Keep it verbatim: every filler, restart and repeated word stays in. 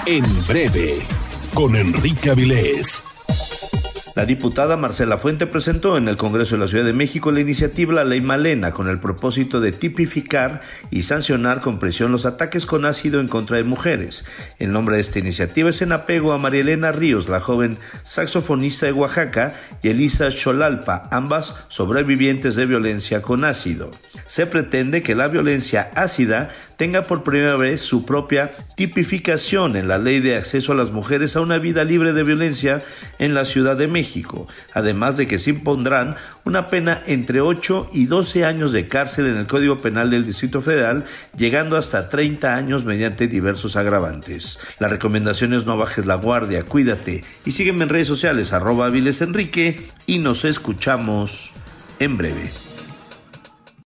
En breve, con Enrique Avilés. La diputada Marcela Fuente presentó en el Congreso de la Ciudad de México la iniciativa La Ley Malena con el propósito de tipificar y sancionar con presión los ataques con ácido en contra de mujeres. El nombre de esta iniciativa es en apego a María Elena Ríos, la joven saxofonista de Oaxaca, y Elisa Xolalpa, ambas sobrevivientes de violencia con ácido. Se pretende que la violencia ácida tenga por primera vez su propia tipificación en la Ley de Acceso a las Mujeres a una Vida Libre de Violencia en la Ciudad de México, además de que se impondrán una pena entre ocho y doce años de cárcel en el Código Penal del Distrito Federal, llegando hasta treinta años mediante diversos agravantes. La recomendación es no bajes la guardia, cuídate y sígueme en redes sociales arroba Avilés Enrique y nos escuchamos en breve.